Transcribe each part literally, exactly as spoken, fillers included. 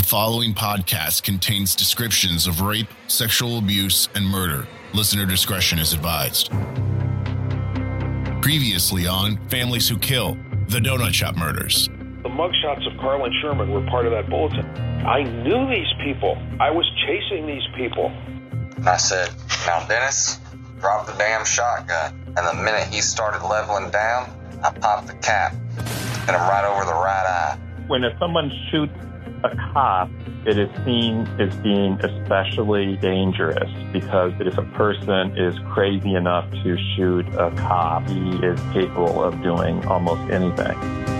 following podcast contains descriptions of rape, sexual abuse, and murder. Listener discretion is advised. Previously on Families Who Kill, the Donut Shop Murders. The mugshots of Carl and Sherman were part of that bulletin. I knew these people. I was chasing these people. I said, now Dennis, drop the damn shotgun. And the minute he started leveling down, I popped the cap, hit him right over the right eye. When if someone shoots a cop, it is seen as being especially dangerous because if a person is crazy enough to shoot a cop, he is capable of doing almost anything.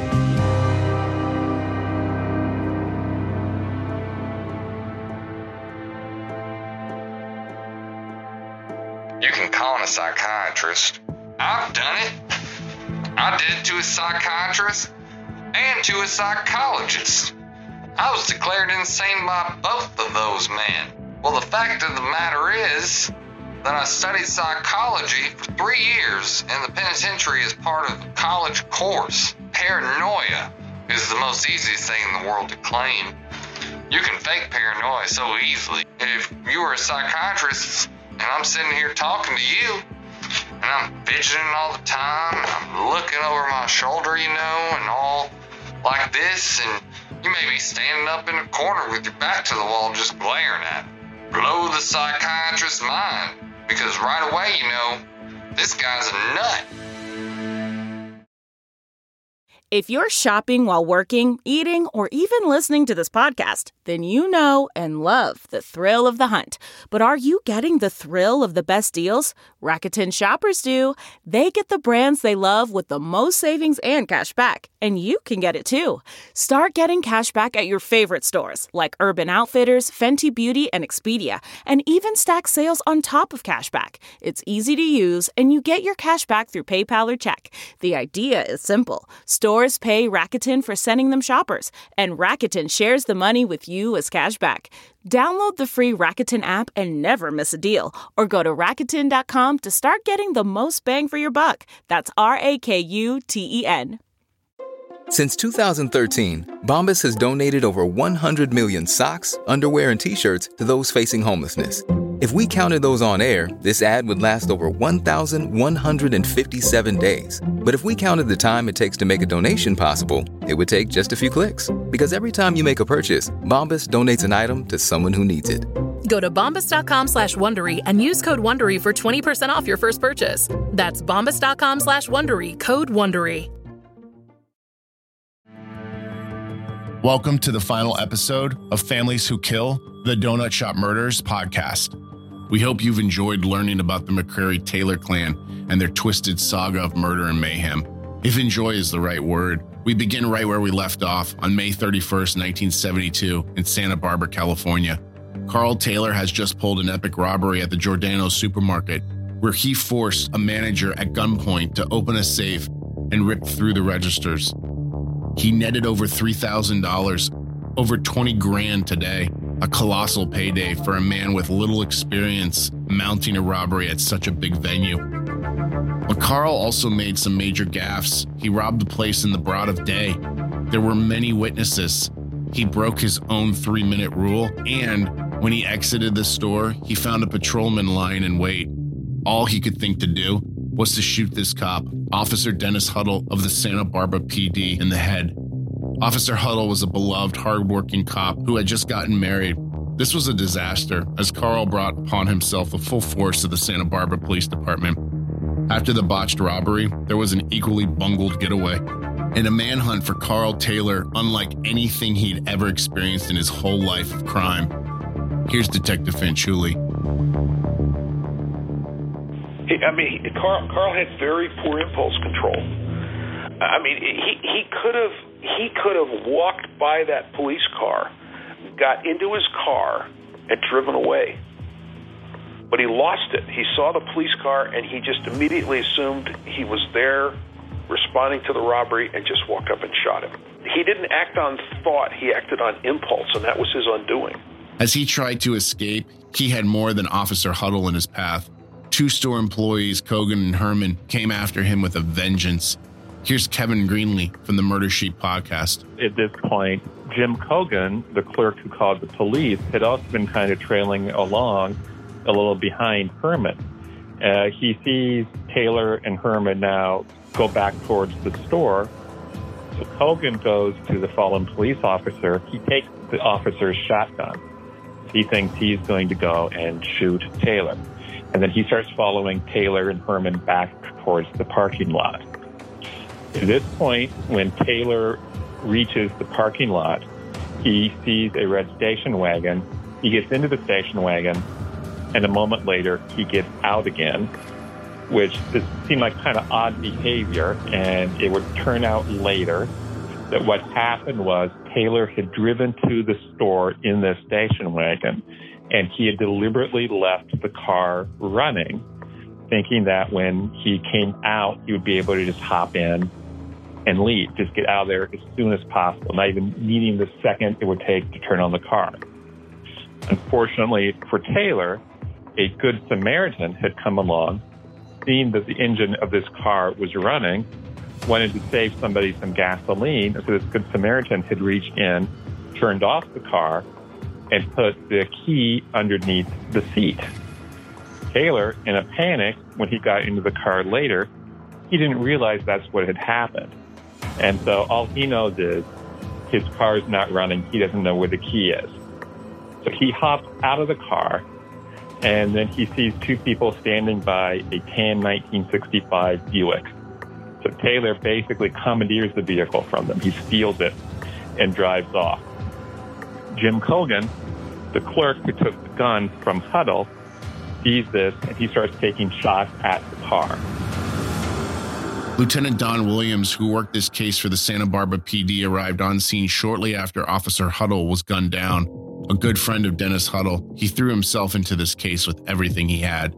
You can call in a psychiatrist. I've done it. I did it to a psychiatrist and to a psychologist. I was declared insane by both of those men. Well, the fact of the matter is that I studied psychology for three years in the penitentiary as part of the college course. Paranoia is the most easiest thing in the world to claim. You can fake paranoia so easily. If you were a psychiatrist and I'm sitting here talking to you, and I'm fidgeting all the time, and I'm looking over my shoulder, you know, and all like this, and you may be standing up in a corner with your back to the wall just glaring at it. Blow the psychiatrist's mind, because right away, you know, this guy's a nut. If you're shopping while working, eating, or even listening to this podcast, then you know and love the thrill of the hunt. But are you getting the thrill of the best deals? Rakuten shoppers do. They get the brands they love with the most savings and cash back. And you can get it too. Start getting cash back at your favorite stores like Urban Outfitters, Fenty Beauty, and Expedia. And even stack sales on top of cash back. It's easy to use, and you get your cash back through PayPal or check. The idea is simple. Stores pay Rakuten for sending them shoppers, and Rakuten shares the money with you as cash back. Download the free Rakuten app and never miss a deal, or go to Rakuten dot com to start getting the most bang for your buck. That's R A K U T E N. Since two thousand thirteen, Bombas has donated over one hundred million socks, underwear, and T-shirts to those facing homelessness. If we counted those on air, this ad would last over one thousand one hundred fifty-seven days. But if we counted the time it takes to make a donation possible, it would take just a few clicks. Because every time you make a purchase, Bombas donates an item to someone who needs it. Go to bombas dot com slash Wondery and use code Wondery for twenty percent off your first purchase. That's bombas dot com slash Wondery, code Wondery. Welcome to the final episode of Families Who Kill, the Donut Shop Murders podcast. We hope you've enjoyed learning about the McCrary Taylor clan and their twisted saga of murder and mayhem. If enjoy is the right word, we begin right where we left off on May thirty-first, nineteen seventy-two in Santa Barbara, California. Carl Taylor has just pulled an epic robbery at the Giordano's supermarket, where he forced a manager at gunpoint to open a safe and rip through the registers. He netted over three thousand dollars, over twenty grand today, a colossal payday for a man with little experience mounting a robbery at such a big venue. But Carl also made some major gaffes. He robbed the place in the broad of day. There were many witnesses. He broke his own three-minute rule, and when he exited the store, he found a patrolman lying in wait. All he could think to do was to shoot this cop, Officer Dennis Huddle of the Santa Barbara P D, in the head. Officer Huddle was a beloved, hard-working cop who had just gotten married. This was a disaster, as Carl brought upon himself the full force of the Santa Barbara Police Department. After the botched robbery, there was an equally bungled getaway, and a manhunt for Carl Taylor unlike anything he'd ever experienced in his whole life of crime. Here's Detective Fanciulli. I mean, he, Carl, Carl had very poor impulse control. I mean, he he could have he could have walked by that police car, got into his car, and driven away. But he lost it. He saw the police car, and he just immediately assumed he was there, responding to the robbery, and just walked up and shot him. He didn't act on thought. He acted on impulse, and that was his undoing. As he tried to escape, he had more than Officer Huddle in his path. Two store employees, Kogan and Herman, came after him with a vengeance. Here's Kevin Greenlee from the Murder Sheet podcast. At this point, Jim Cogan, the clerk who called the police, had also been kind of trailing along a little behind Herman. Uh, he sees Taylor and Herman now go back towards the store. So Cogan goes to the fallen police officer. He takes the officer's shotgun. He thinks he's going to go and shoot Taylor. And then he starts following Taylor and Herman back towards the parking lot. At this point, when Taylor reaches the parking lot, he sees a red station wagon. He gets into the station wagon, and a moment later, he gets out again, which seemed like kind of odd behavior, and it would turn out later that what happened was Taylor had driven to the store in the station wagon, and he had deliberately left the car running, thinking that when he came out, he would be able to just hop in and leave, just get out of there as soon as possible, not even needing the second it would take to turn on the car. Unfortunately for Taylor, a good Samaritan had come along, seen that the engine of this car was running, wanted to save somebody some gasoline, so this good Samaritan had reached in, turned off the car, and put the key underneath the seat. Taylor, in a panic, when he got into the car later, he didn't realize that's what had happened. And so all he knows is his car is not running. He doesn't know where the key is. So he hops out of the car, and then he sees two people standing by a tan nineteen sixty-five Buick. So Taylor basically commandeers the vehicle from them. He steals it and drives off. Jim Cogan, the clerk who took the gun from Huddle, sees this, and he starts taking shots at the car. Lieutenant Don Williams, who worked this case for the Santa Barbara P D, arrived on scene shortly after Officer Huddle was gunned down. A good friend of Dennis Huddle, he threw himself into this case with everything he had.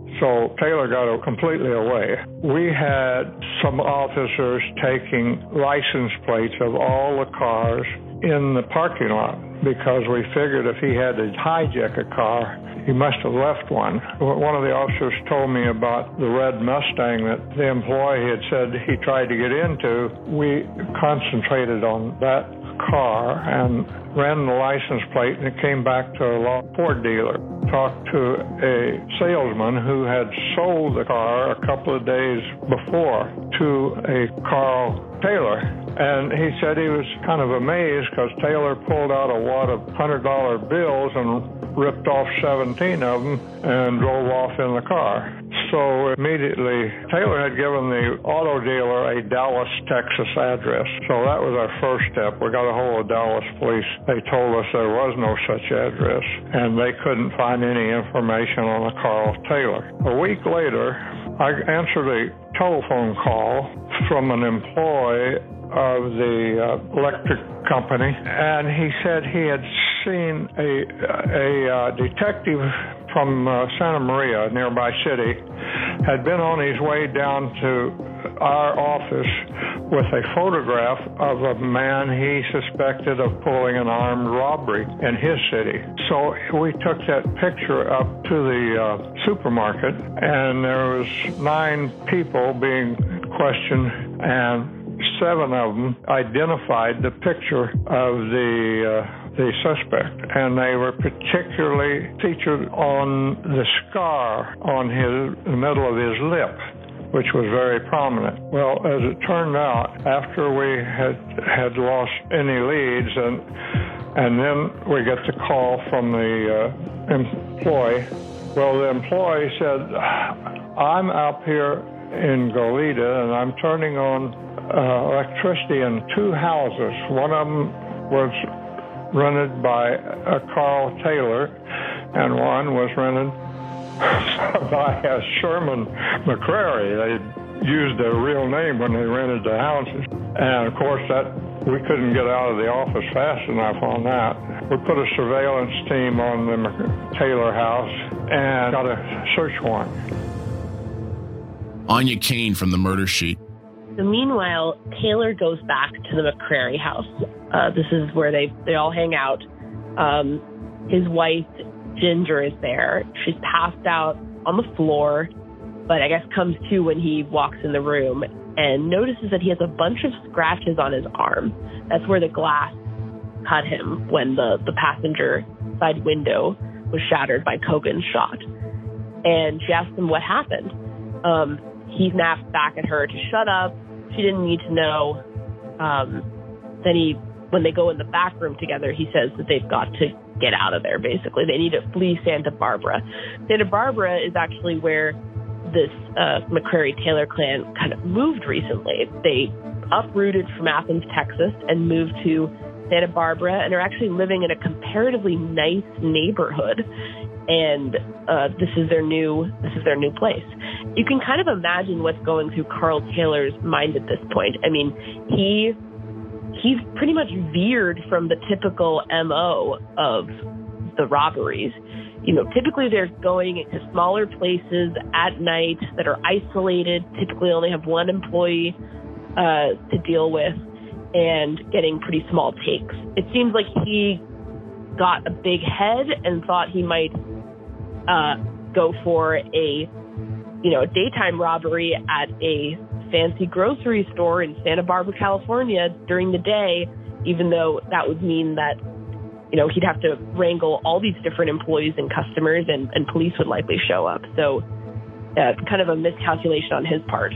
So Taylor got completely away. We had some officers taking license plates of all the cars in the parking lot because we figured if he had to hijack a car, he must have left one. One of the officers told me about the red Mustang that the employee had said he tried to get into. We concentrated on that car and ran the license plate, and it came back to a Ford dealer. Talked to a salesman who had sold the car a couple of days before to a Carl Taylor. And he said he was kind of amazed because Taylor pulled out a wad of one hundred dollar bills and ripped off seventeen of them and drove off in the car. So immediately, Taylor had given the auto dealer a Dallas, Texas address. So that was our first step. We got a hold of Dallas police. They told us there was no such address, and they couldn't find any information on a Carl Taylor. A week later, I answered a telephone call from an employee of the uh, electric company, and he said he had seen a, a uh, detective from uh, Santa Maria, a nearby city, had been on his way down to our office with a photograph of a man he suspected of pulling an armed robbery in his city. So we took that picture up to the uh, supermarket, and there was nine people being questioned, and seven of them identified the picture of the uh, the suspect, and they were particularly featured on the scar on his the middle of his lip, which was very prominent. Well, as it turned out, after we had had lost any leads, and and then we get the call from the uh, employee. Well, the employee said, "I'm up here in Goleta, and I'm turning on uh, electricity in two houses. One of them was rented by a Carl Taylor, and one was rented by a Sherman McCrary. They used their real name when they rented the houses. And of course, that we couldn't get out of the office fast enough on that. We put a surveillance team on the Taylor house and got a search warrant." Anya Kane from the Murder Sheet. So meanwhile, Taylor goes back to the McCrary house. Uh, this is where they, they all hang out. Um, his wife, Ginger, is there. She's passed out on the floor, but I guess comes to when he walks in the room. and notices that he has a bunch of scratches on his arm. That's where the glass cut him when the, the passenger side window was shattered by Cogan's shot. And she asks him what happened. Um, he snaps back at her to shut up. She didn't need to know. Um, then he, when they go in the back room together, he says that they've got to get out of there, basically. They need to flee Santa Barbara. Santa Barbara is actually where this uh, McCrary-Taylor clan kind of moved recently. They uprooted from Athens, Texas, and moved to Santa Barbara, and are actually living in a comparatively nice neighborhood. And uh, this is their new this is their new place. You can kind of imagine what's going through Carl Taylor's mind at this point. I mean, he he's pretty much veered from the typical M O of the robberies. You know, typically they're going into smaller places at night that are isolated, typically only have one employee uh, to deal with, and getting pretty small takes. It seems like he got a big head and thought he might uh, go for a, you know, a daytime robbery at a fancy grocery store in Santa Barbara, California during the day, even though that would mean that, you know, he'd have to wrangle all these different employees and customers, and, and police would likely show up. So uh, kind of a miscalculation on his part.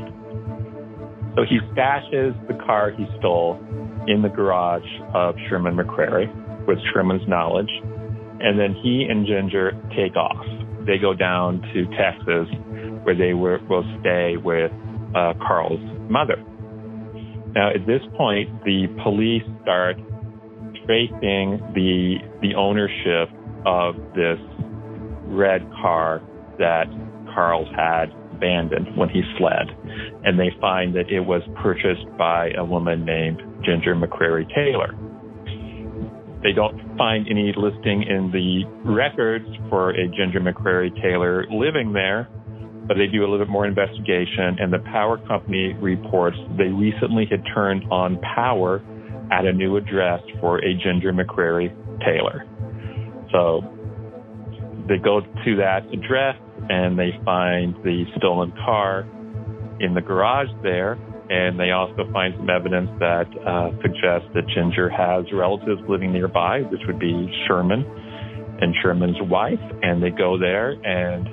So he stashes the car he stole in the garage of Sherman McCrary with Sherman's knowledge, and then he and Ginger take off. They go down to Texas, where they were, will stay with uh, Carl's mother. Now, at this point, the police start tracing the the ownership of this red car that Carl had abandoned when he fled, and they find that it was purchased by a woman named Ginger McCrary-Taylor. They don't find any listing in the records for a Ginger McCrary-Taylor living there, but they do a little bit more investigation, and the power company reports they recently had turned on power at a new address for a Ginger McCrary-Taylor. So they go to that address, and they find the stolen car in the garage there, and they also find some evidence that uh, suggests that Ginger has relatives living nearby, which would be Sherman and Sherman's wife, and they go there and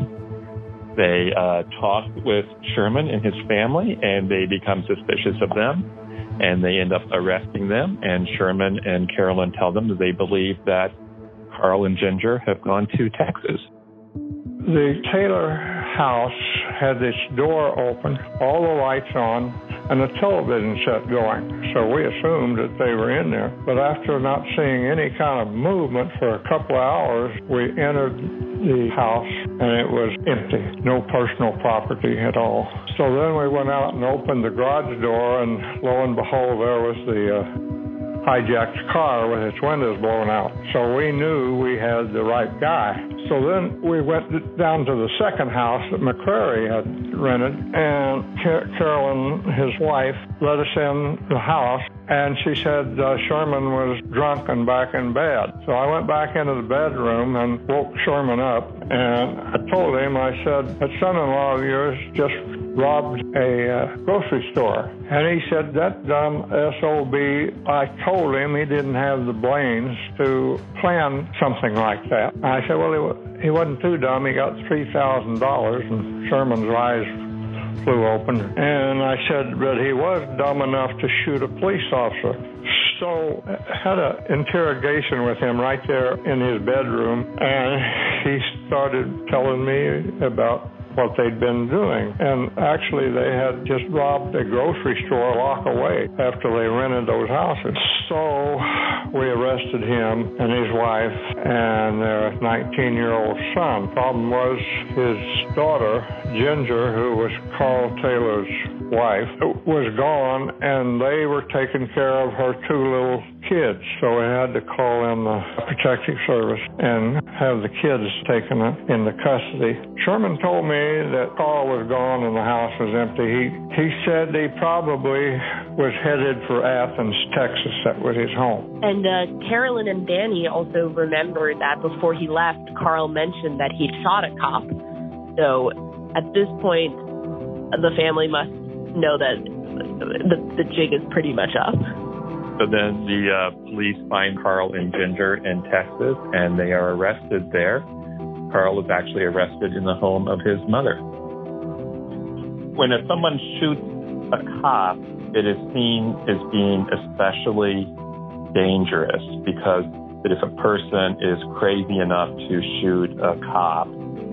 they uh, talk with Sherman and his family, and they become suspicious of them, and they end up arresting them, and Sherman and Carolyn tell them that they believe that Carl and Ginger have gone to Texas. The Taylor house had its door open, all the lights on, and the television set going. So we assumed that they were in there. But after not seeing any kind of movement for a couple of hours, we entered the house, and it was empty. No personal property at all. So then we went out and opened the garage door, and lo and behold, there was the uh, hijacked car with its windows blown out. So we knew we had the right guy. So then we went down to the second house that McCrary had rented, and Car- Carolyn, his wife, let us in the house, and she said uh, Sherman was drunk and back in bed. So I went back into the bedroom and woke Sherman up, and I told him, I said, that son-in-law of yours just robbed a uh, grocery store. And he said, that dumb S O B, I told him he didn't have the brains to plan something like that. And I said, well, he, he wasn't too dumb. He got three thousand dollars, and Sherman's eyes flew open. And I said, but he was dumb enough to shoot a police officer. So I had an interrogation with him right there in his bedroom, and he started telling me about what they'd been doing. And actually, they had just robbed a grocery store a block away after they rented those houses. So we arrested him and his wife and their nineteen-year-old son. Problem was, his daughter, Ginger, who was Carl Taylor's wife, was gone, and they were taking care of her two little kids. So we had to call in the protective service and have the kids taken into custody. Sherman told me that Carl was gone and the house was empty. He he said he probably was headed for Athens, Texas. That was his home. And uh, Carolyn and Danny also remembered that before he left, Carl mentioned that he'd shot a cop. So at this point, the family must know that the, the jig is pretty much up. So then the uh, police find Carl and Ginger in Texas, and they are arrested there. Carl was actually arrested in the home of his mother. When if someone shoots a cop, it is seen as being especially dangerous because if a person is crazy enough to shoot a cop,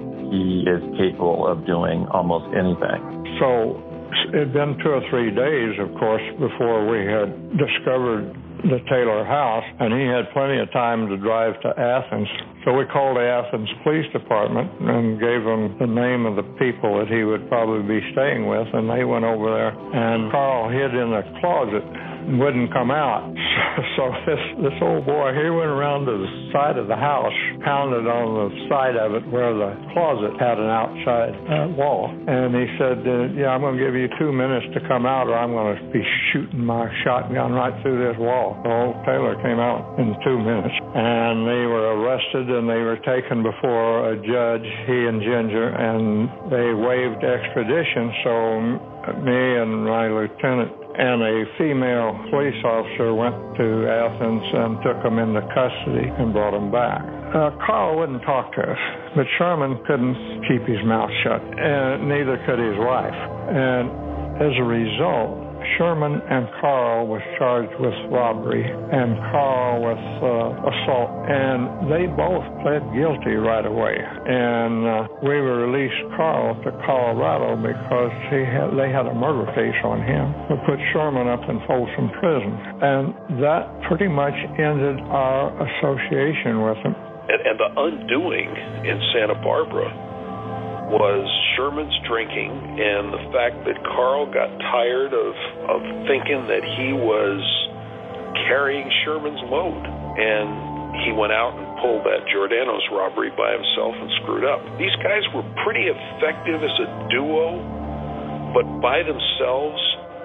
he is capable of doing almost anything. So it had been two or three days, of course, before we had discovered the Taylor house, and he had plenty of time to drive to Athens. So we called the Athens Police Department and gave them the name of the people that he would probably be staying with, and they went over there, and Carl hid in a closet and wouldn't come out. So this this old boy, he went around to the side of the house, pounded on the side of it where the closet had an outside uh, wall. And he said, uh, yeah, I'm going to give you two minutes to come out or I'm going to be shooting my shotgun right through this wall. So old Taylor came out in two minutes. And they were arrested and they were taken before a judge, he and Ginger, and they waived extradition. So me and my lieutenant and a female police officer went to Athens and took them into custody and brought them back. Uh, Carl wouldn't talk to us, but Sherman couldn't keep his mouth shut, and neither could his wife. And as a result, Sherman and Carl was charged with robbery and Carl with uh, assault, and they both pled guilty right away. And uh, we released Carl to Colorado because he had, they had a murder case on him. We put Sherman up in Folsom Prison, and that pretty much ended our association with him. And, and the undoing in Santa Barbara was Sherman's drinking and the fact that Carl got tired of, of thinking that he was carrying Sherman's load. And he went out and pulled that Giordano's robbery by himself and screwed up. These guys were pretty effective as a duo, but by themselves,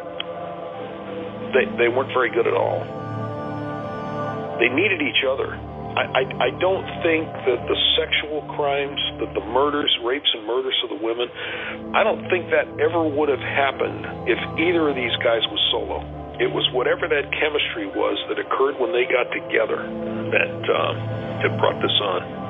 they, they weren't very good at all. They needed each other. I, I, I don't think that the sexual crimes, that the murders, rapes and murders of the women, I don't think that ever would have happened if either of these guys was solo. It was whatever that chemistry was that occurred when they got together that, um, that brought this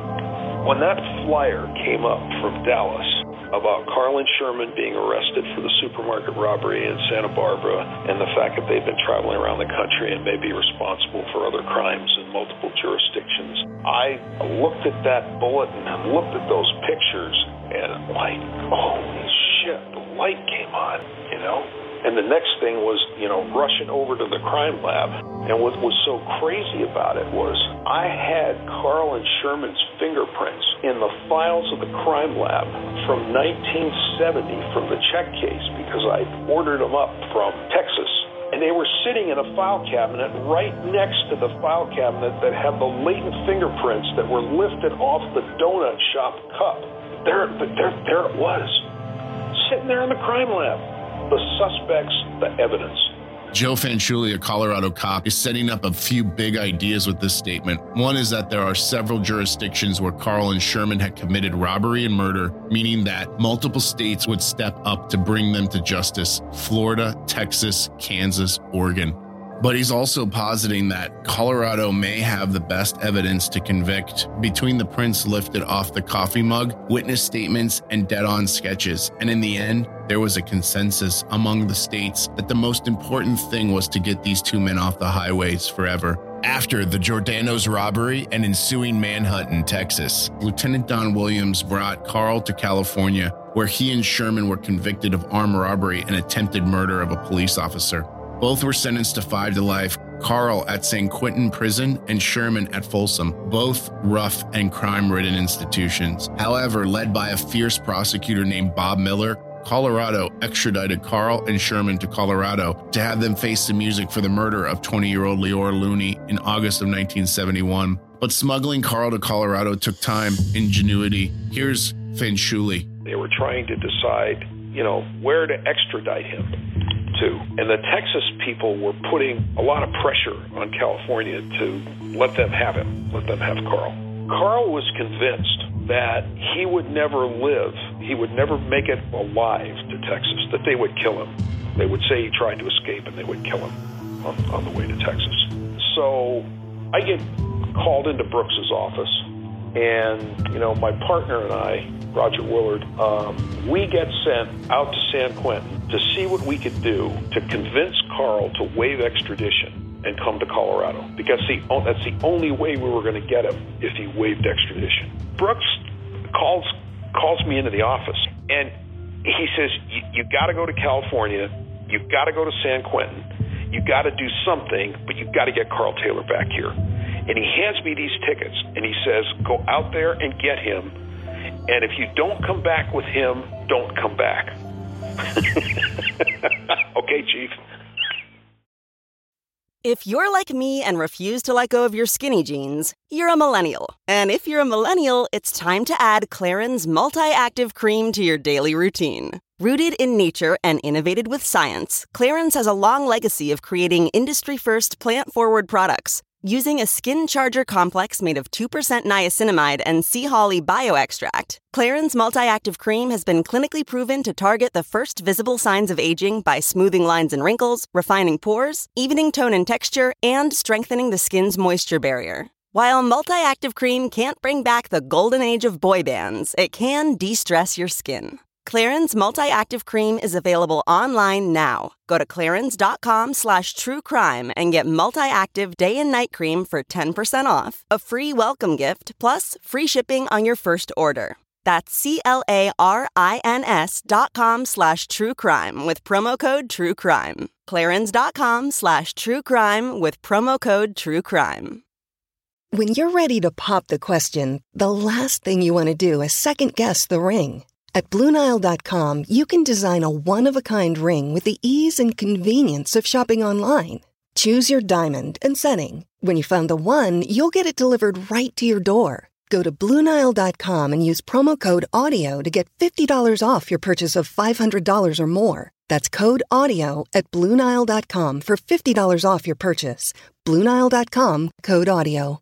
on. When that flyer came up from Dallas about Carl and Sherman being arrested for the supermarket robbery in Santa Barbara and the fact that they've been traveling around the country and may be responsible for other crimes in multiple jurisdictions, I looked at that bulletin and looked at those pictures and I'm like, holy shit, the light came on, you know? And the next thing was, you know, rushing over to the crime lab. And what was so crazy about it was I had Carl and Sherman's fingerprints in the files of the crime lab from nineteen seventy from the check case because I ordered them up from Texas. And they were sitting in a file cabinet right next to the file cabinet that had the latent fingerprints that were lifted off the donut shop cup. There, there, there it was, sitting there in the crime lab. The suspects, the evidence. Joe Fanciulli, a Colorado cop, is setting up a few big ideas with this statement. One is that there are several jurisdictions where Carl and Sherman had committed robbery and murder, meaning that multiple states would step up to bring them to justice: Florida, Texas, Kansas, Oregon. But he's also positing that Colorado may have the best evidence to convict between the prints lifted off the coffee mug, witness statements, and dead-on sketches. And in the end, there was a consensus among the states that the most important thing was to get these two men off the highways forever. After the Giordano's robbery and ensuing manhunt in Texas, Lieutenant Don Williams brought Carl to California, where he and Sherman were convicted of armed robbery and attempted murder of a police officer. Both were sentenced to five to life, Carl at San Quentin Prison and Sherman at Folsom, both rough and crime-ridden institutions. However, led by a fierce prosecutor named Bob Miller, Colorado extradited Carl and Sherman to Colorado to have them face the music for the murder of twenty-year-old Leora Looney in August of nineteen seventy-one. But smuggling Carl to Colorado took time, ingenuity. Here's Fanciulli. They were trying to decide, you know, where to extradite him to. And the Texas people were putting a lot of pressure on California to let them have him, let them have Carl. Carl was convinced that he would never live, he would never make it alive to Texas, that they would kill him. They would say he tried to escape, and they would kill him on, on the way to Texas. So I get called into Brooks's office, and, you know, my partner and I, Roger Willard, um, we get sent out to San Quentin to see what we could do to convince Carl to waive extradition and come to Colorado, because the, that's the only way we were going to get him, if he waived extradition. Brooks calls calls me into the office, and he says, you got to go to California, you got to go to San Quentin, you got to do something, but you got to get Carl Taylor back here. And he hands me these tickets, and he says, go out there and get him, and if you don't come back with him, don't come back. Okay, Chief. If you're like me and refuse to let go of your skinny jeans, you're a millennial. And if you're a millennial, it's time to add Clarins Multi-Active Cream to your daily routine. Rooted in nature and innovated with science, Clarins has a long legacy of creating industry-first plant-forward products. Using a skin charger complex made of two percent niacinamide and sea holly bioextract, Clarins Multi-Active Cream has been clinically proven to target the first visible signs of aging by smoothing lines and wrinkles, refining pores, evening tone and texture, and strengthening the skin's moisture barrier. While Multi-Active Cream can't bring back the golden age of boy bands, it can de-stress your skin. Clarins Multi-Active Cream is available online now. Go to clarins.com slash true crime and get Multi-Active Day and Night Cream for ten percent off, a free welcome gift, plus free shipping on your first order. That's C-L-A-R-I-N-S dot com slash true crime with promo code true crime. Clarins.com slash true crime with promo code true crime. When you're ready to pop the question, the last thing you want to do is second-guess the ring. At Blue Nile dot com, you can design a one-of-a-kind ring with the ease and convenience of shopping online. Choose your diamond and setting. When you find the one, you'll get it delivered right to your door. Go to Blue Nile dot com and use promo code AUDIO to get fifty dollars off your purchase of five hundred dollars or more. That's code AUDIO at Blue Nile dot com for fifty dollars off your purchase. Blue Nile dot com, code AUDIO.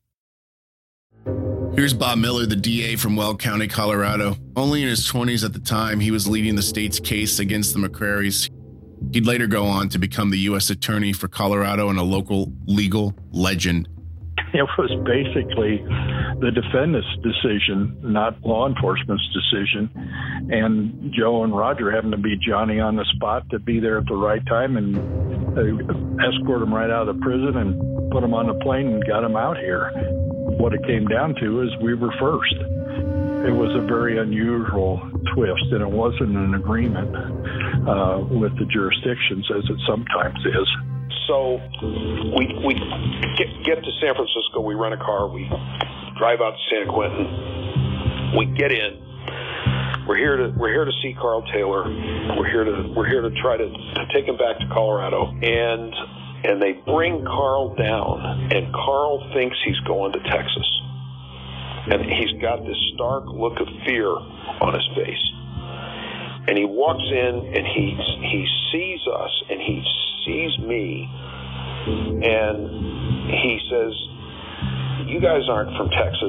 Here's Bob Miller, the D A from Weld County, Colorado. Only in his twenties at the time, he was leading the state's case against the McCrarys. He'd later go on to become the U S attorney for Colorado and a local legal legend. It was basically the defendant's decision, not law enforcement's decision. And Joe and Roger happened to be Johnny on the spot to be there at the right time and uh, escort him right out of the prison and put him on the plane and got him out here. What it came down to is we were first. It was a very unusual twist, and it wasn't an agreement uh, with the jurisdictions as it sometimes is. So we we get, get to San Francisco, we rent a car, we drive out to San Quentin, we get in. We're here to we're here to see Carl Taylor. We're here to we're here to try to, to take him back to Colorado. And and they bring Carl down, and Carl thinks he's going to Texas. And he's got this stark look of fear on his face. And he walks in, and he he sees us, and he sees me, and he says, "You guys aren't from Texas."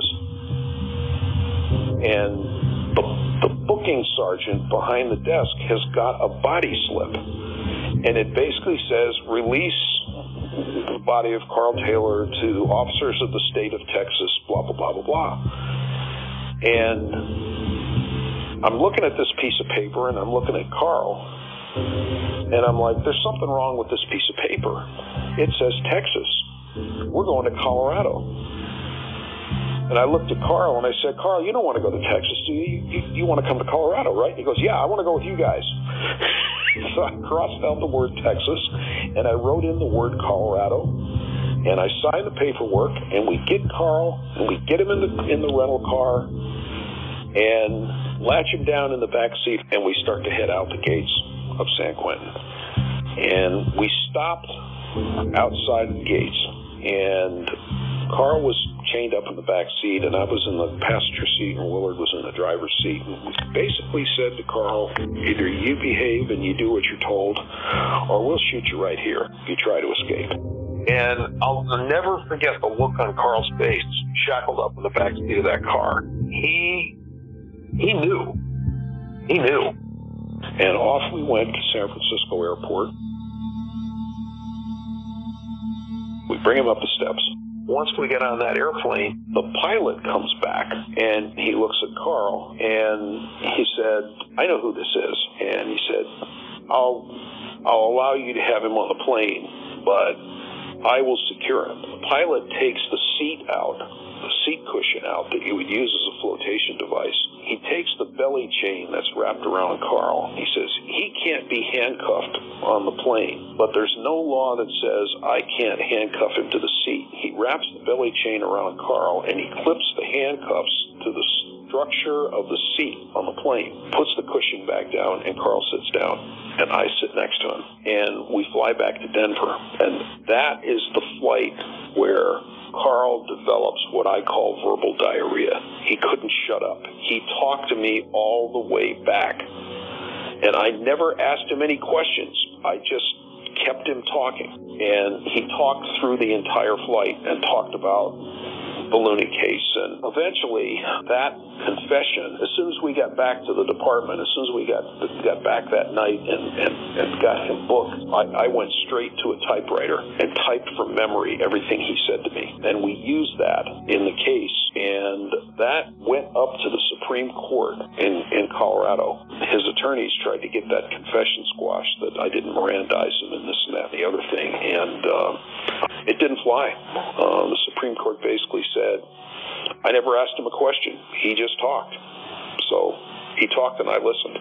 And the, the booking sergeant behind the desk has got a body slip, and it basically says, "Release the body of Carl Taylor to officers of the state of Texas, blah, blah, blah, blah, blah." And I'm looking at this piece of paper, and I'm looking at Carl, and I'm like, there's something wrong with this piece of paper. It says Texas. We're going to Colorado. And I looked at Carl, and I said, "Carl, you don't want to go to Texas, do you? You, you want to come to Colorado, right?" He goes, "Yeah, I want to go with you guys." So I crossed out the word Texas, and I wrote in the word Colorado, and I signed the paperwork, and we get Carl, and we get him in the in the rental car, and latch him down in the back seat, and we start to head out the gates of San Quentin. And we stopped outside the gates, and Carl was chained up in the back seat, and I was in the passenger seat, and Willard was in the driver's seat. And we basically said to Carl, either you behave and you do what you're told, or we'll shoot you right here if you try to escape. And I'll never forget the look on Carl's face, shackled up in the back seat of that car. He, he knew. He knew. And off we went to San Francisco Airport. We bring him up the steps. Once we get on that airplane, the pilot comes back and he looks at Carl and he said, I know who this is. And he said, I'll, I'll allow you to have him on the plane, but I will secure him. The pilot takes the seat out, the seat cushion out that he would use as a flotation device. He takes the belly chain that's wrapped around Carl. He says he can't be handcuffed on the plane, but there's no law that says I can't handcuff him to the seat. He wraps the belly chain around Carl and he clips the handcuffs to the structure of the seat on the plane, puts the cushion back down, and Carl sits down. And I sit next to him. And we fly back to Denver. And that is the flight where Carl develops what I call verbal diarrhea. He couldn't shut up. He talked to me all the way back. And I never asked him any questions. I just kept him talking. And he talked through the entire flight and talked about the Looney case. And eventually, that confession, as soon as we got back to the department, as soon as we got got back that night and, and, and got him booked, I, I went straight to a typewriter and typed from memory everything he said to me. And we used that in the case. And that went up to the Supreme Court in, in Colorado. His attorneys tried to get that confession squashed, that I didn't Mirandize him and this and that and the other thing. And uh, it didn't fly. Uh, the Supreme Court basically said, I never asked him a question. He just talked. So he talked and I listened.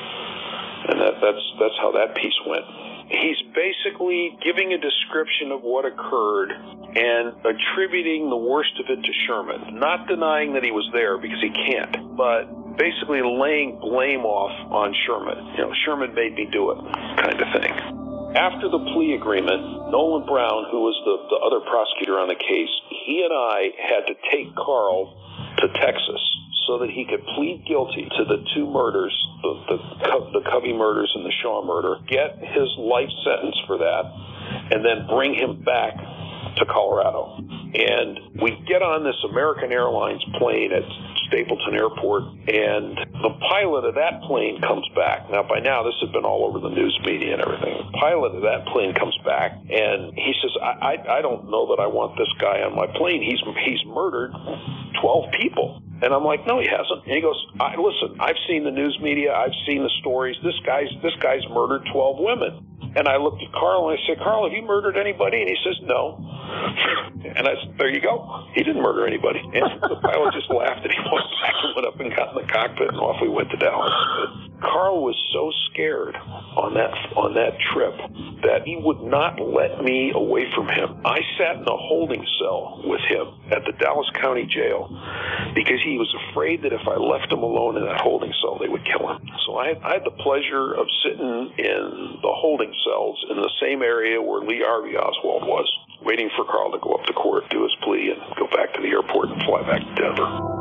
And that, that's that's how that piece went. He's basically giving a description of what occurred and attributing the worst of it to Sherman. Not denying that he was there, because he can't, but basically laying blame off on Sherman. You know, Sherman made me do it, kind of thing. After the plea agreement, Nolan Brown, who was the, the other prosecutor on the case, he and I had to take Carl to Texas so that he could plead guilty to the two murders, the, the, the Covey murders and the Shaw murder, get his life sentence for that, and then bring him back to Colorado. And we get on this American Airlines plane at Stapleton Airport, and the pilot of that plane comes back. Now, by now, this had been all over the news media and everything. The pilot of that plane comes back, and he says, I, I, I don't know that I want this guy on my plane. He's, he's murdered twelve people. And I'm like, no, he hasn't. And he goes, I, listen, I've seen the news media. I've seen the stories. This guy's this guy's murdered twelve women. And I looked at Carl and I said, Carl, have you murdered anybody? And he says, no. And I said, there you go. He didn't murder anybody. And the pilot just laughed and he went back and went up and got in the cockpit and off we went to Dallas. Carl was so scared on that on that trip that he would not let me away from him. I sat in a holding cell with him at the Dallas County Jail because he was afraid that if I left him alone in that holding cell, they would kill him. So I, I had the pleasure of sitting in the holding cells in the same area where Lee Harvey Oswald was, waiting for Carl to go up to court, do his plea, and go back to the airport and fly back to Denver.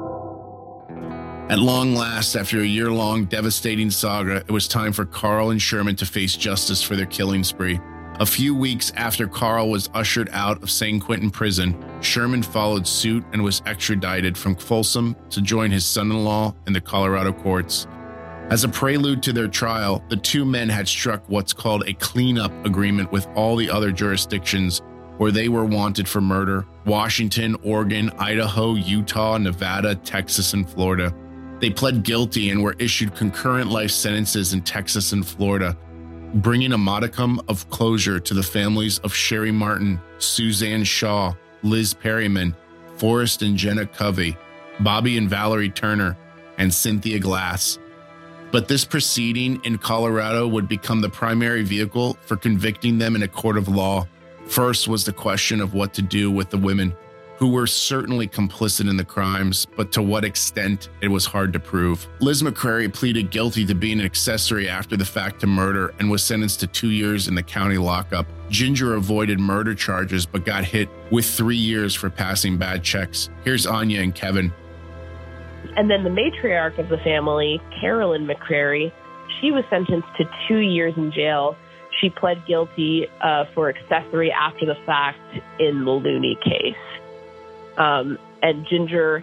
At long last, after a year-long devastating saga, it was time for Carl and Sherman to face justice for their killing spree. A few weeks after Carl was ushered out of San Quentin prison, Sherman followed suit and was extradited from Folsom to join his son-in-law in the Colorado courts. As a prelude to their trial, the two men had struck what's called a cleanup agreement with all the other jurisdictions where they were wanted for murder: Washington, Oregon, Idaho, Utah, Nevada, Texas, and Florida. They pled guilty and were issued concurrent life sentences in Texas and Florida, bringing a modicum of closure to the families of Sherry Martin, Suzanne Shaw, Liz Perryman, Forrest and Jenna Covey, Bobby and Valerie Turner, and Cynthia Glass. But this proceeding in Colorado would become the primary vehicle for convicting them in a court of law. First was the question of what to do with the women, who were certainly complicit in the crimes, but to what extent it was hard to prove. Liz McCrary pleaded guilty to being an accessory after the fact to murder and was sentenced to two years in the county lockup. Ginger avoided murder charges but got hit with three years for passing bad checks. Here's Anya and Kevin. And then the matriarch of the family, Carolyn McCrary, she was sentenced to two years in jail. She pled guilty uh, for accessory after the fact in the Looney case. Um, and Ginger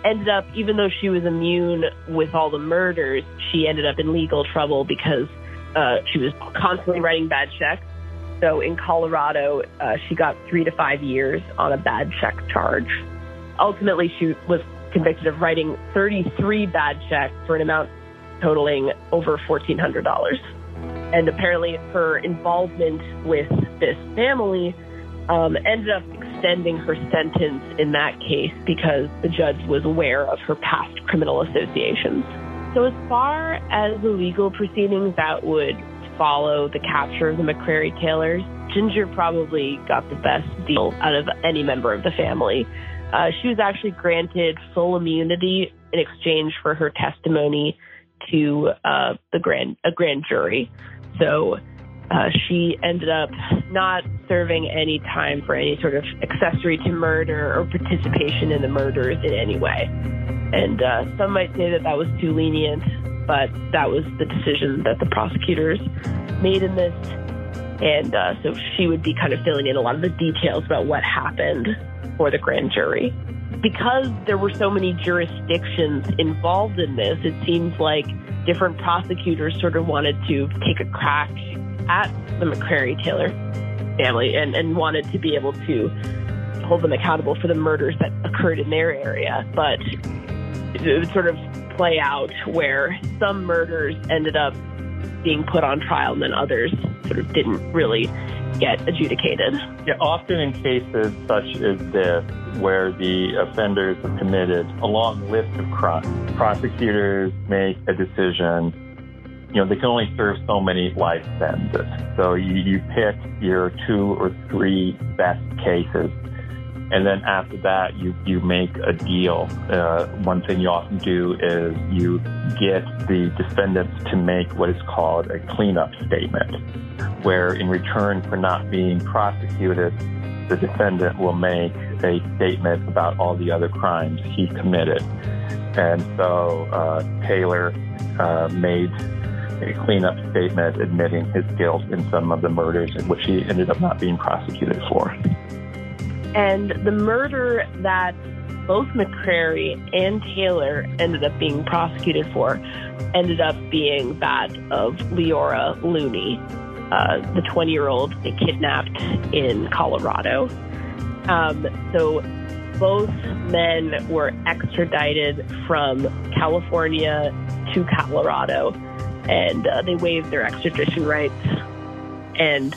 ended up, even though she was immune with all the murders, she ended up in legal trouble because uh, she was constantly writing bad checks. So in Colorado, uh, she got three to five years on a bad check charge. Ultimately, she was convicted of writing thirty-three bad checks for an amount totaling over fourteen hundred dollars. And apparently her involvement with this family um, ended up extending her sentence in that case because the judge was aware of her past criminal associations. So as far as the legal proceedings that would follow the capture of the McCrary Taylors, Ginger probably got the best deal out of any member of the family. Uh, she was actually granted full immunity in exchange for her testimony to uh, the grand a grand jury. So uh, she ended up not serving any time for any sort of accessory to murder or participation in the murders in any way. And uh, some might say that that was too lenient, but that was the decision that the prosecutors made in this. And uh, so she would be kind of filling in a lot of the details about what happened for the grand jury. Because there were so many jurisdictions involved in this, it seems like different prosecutors sort of wanted to take a crack at the McCrary Taylor family and, and wanted to be able to hold them accountable for the murders that occurred in their area. But it would sort of play out where some murders ended up being put on trial and then others sort of didn't really get adjudicated. Yeah, often in cases such as this, where the offenders have committed a long list of crimes, prosecutors make a decision. You know, they can only serve so many life sentences. So you, you pick your two or three best cases, and then after that, you, you make a deal. Uh, one thing you often do is you get the defendants to make what is called a cleanup statement, where in return for not being prosecuted, the defendant will make a statement about all the other crimes he committed. And so uh, Taylor uh, made a cleanup statement admitting his guilt in some of the murders in which he ended up not being prosecuted for. And the murder that both McCrary and Taylor ended up being prosecuted for ended up being that of Leora Looney, uh, the twenty-year-old they kidnapped in Colorado. Um, so both men were extradited from California to Colorado, and uh, they waived their extradition rights. And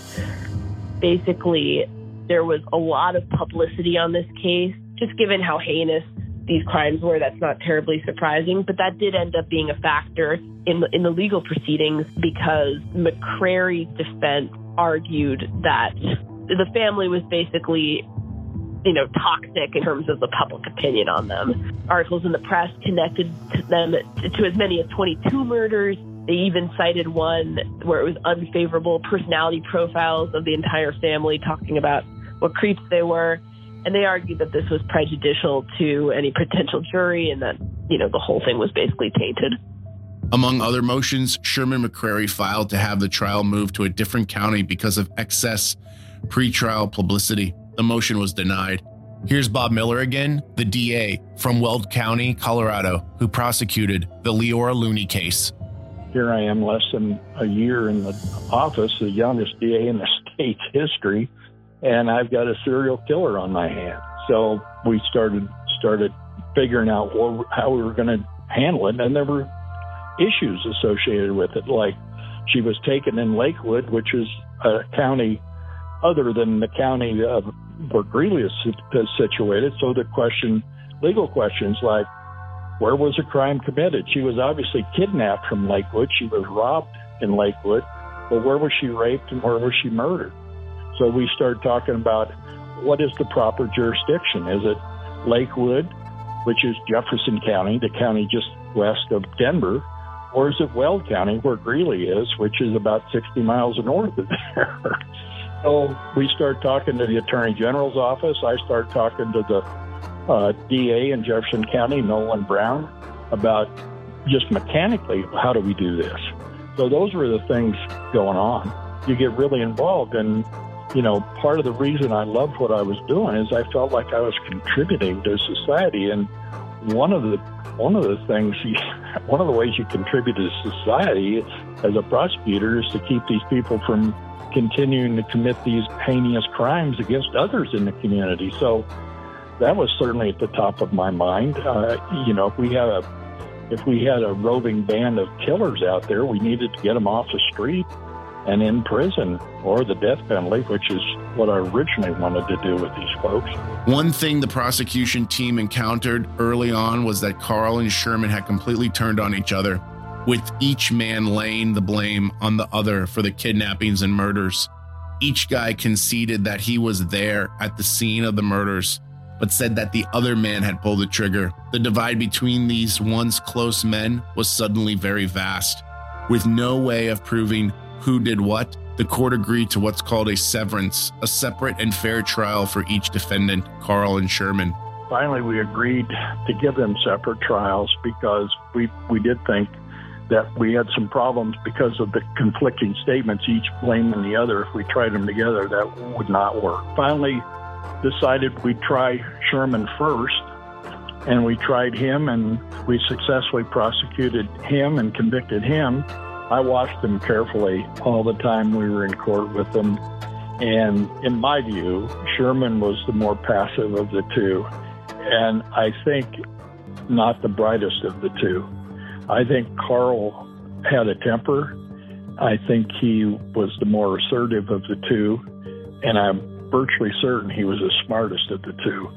basically, there was a lot of publicity on this case, just given how heinous these crimes were. That's not terribly surprising, but that did end up being a factor in the, in the legal proceedings because McCrary's defense argued that the family was basically, you know, toxic in terms of the public opinion on them. Articles in the press connected to them to as many as twenty-two murders. They even cited one where it was unfavorable personality profiles of the entire family, talking about what creeps they were. And they argued that this was prejudicial to any potential jury and that, you know, the whole thing was basically tainted. Among other motions, Sherman McCrary filed to have the trial moved to a different county because of excess pretrial publicity. The motion was denied. Here's Bob Miller again, the D A from Weld County, Colorado, who prosecuted the Leora Looney case. Here I am, less than a year in the office, the youngest D A in the state's history, and I've got a serial killer on my hands. So we started started figuring out what, how we were going to handle it, and there were issues associated with it, like she was taken in Lakewood, which is a county other than the county of where Greeley is situated. So the question, legal questions like, where was the crime committed? She was obviously kidnapped from Lakewood. She was robbed in Lakewood. But where was she raped and where was she murdered? So we started talking about what is the proper jurisdiction? Is it Lakewood, which is Jefferson County, the county just west of Denver, or is it Weld County, where Greeley is, which is about sixty miles north of there? So we started talking to the Attorney General's office. I started talking to the uh, D A in Jefferson County, Nolan Brown, about just mechanically, how do we do this? So those were the things going on. You get really involved, and you know, part of the reason I loved what I was doing is I felt like I was contributing to society. And one of the one of the things, you, one of the ways you contribute to society as a prosecutor is to keep these people from continuing to commit these heinous crimes against others in the community. So that was certainly at the top of my mind. Uh, you know, if we had a if we had a roving band of killers out there, we needed to get them off the street and in prison or the death penalty, which is what I originally wanted to do with these folks. One thing the prosecution team encountered early on was that Carl and Sherman had completely turned on each other, with each man laying the blame on the other for the kidnappings and murders. Each guy conceded that he was there at the scene of the murders, but said that the other man had pulled the trigger. The divide between these once close men was suddenly very vast. With no way of proving who did what, the court agreed to what's called a severance, a separate and fair trial for each defendant, Carl and Sherman. Finally, we agreed to give them separate trials because we, we did think that we had some problems because of the conflicting statements, each blaming the other. If we tried them together, that would not work. Finally, decided we'd try Sherman first, and we tried him, and we successfully prosecuted him and convicted him. I watched him carefully all the time we were in court with him, and in my view, Sherman was the more passive of the two, and I think not the brightest of the two. I think Carl had a temper. I think he was the more assertive of the two, and I'm virtually certain he was the smartest of the two.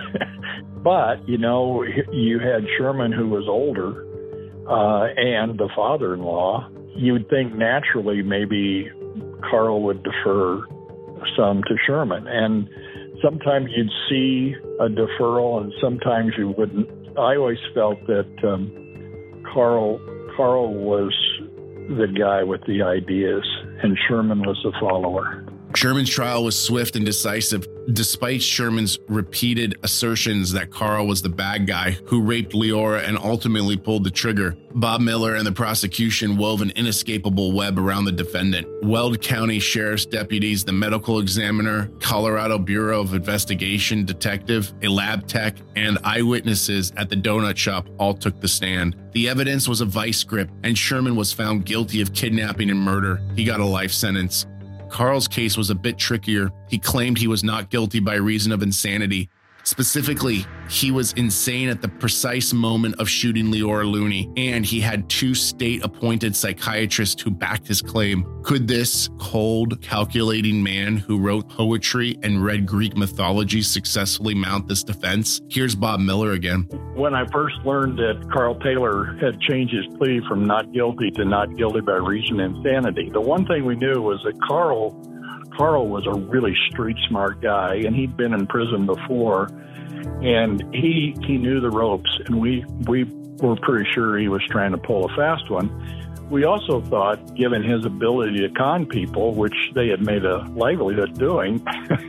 But, you know, you had Sherman, who was older, uh, and the father-in-law. You would think naturally maybe Carl would defer some to Sherman. And sometimes you'd see a deferral and sometimes you wouldn't. I always felt that um, Carl Carl was the guy with the ideas and Sherman was the follower. Sherman's trial was swift and decisive, despite Sherman's repeated assertions that Carl was the bad guy who raped Leora and ultimately pulled the trigger. Bob Miller and the prosecution wove an inescapable web around the defendant. Weld County Sheriff's deputies, the medical examiner, Colorado Bureau of Investigation detective, a lab tech, and eyewitnesses at the donut shop all took the stand. The evidence was a vice grip, and Sherman was found guilty of kidnapping and murder. He got a life sentence. Carl's case was a bit trickier. He claimed he was not guilty by reason of insanity. Specifically, he was insane at the precise moment of shooting Leora Looney, and he had two state-appointed psychiatrists who backed his claim. Could this cold, calculating man who wrote poetry and read Greek mythology successfully mount this defense? Here's Bob Miller again. When I first learned that Carl Taylor had changed his plea from not guilty to not guilty by reason of insanity, the one thing we knew was that Carl Carl was a really street-smart guy, and he'd been in prison before, and he he knew the ropes, and we, we were pretty sure he was trying to pull a fast one. We also thought, given his ability to con people, which they had made a livelihood doing,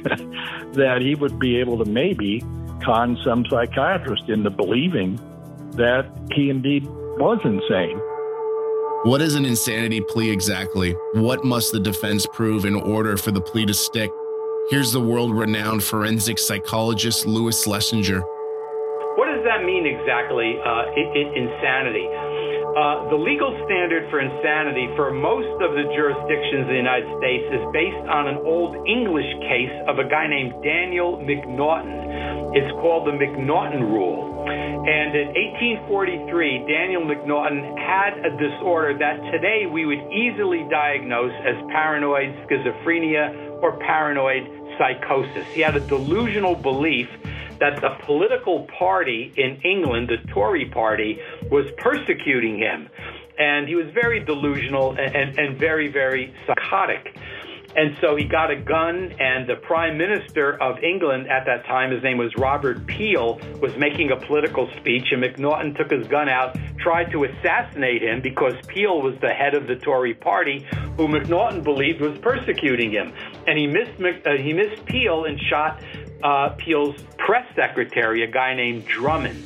that he would be able to maybe con some psychiatrist into believing that he indeed was insane. What is an insanity plea exactly? What must the defense prove in order for the plea to stick? Here's the world-renowned forensic psychologist Louis Schlesinger. What does that mean exactly, uh, in, in insanity? Uh, the legal standard for insanity for most of the jurisdictions in the United States is based on an old English case of a guy named Daniel McNaughton. It's called the McNaughton Rule. And in eighteen forty-three, Daniel McNaughton had a disorder that today we would easily diagnose as paranoid schizophrenia or paranoid psychosis. He had a delusional belief that the political party in England, the Tory party, was persecuting him. And he was very delusional and, and, and very, very psychotic. And so he got a gun, and the Prime Minister of England at that time, his name was Robert Peel, was making a political speech, and McNaughton took his gun out, tried to assassinate him because Peel was the head of the Tory party, who McNaughton believed was persecuting him. And he missed, uh, he missed Peel and shot uh, Peel's press secretary, a guy named Drummond.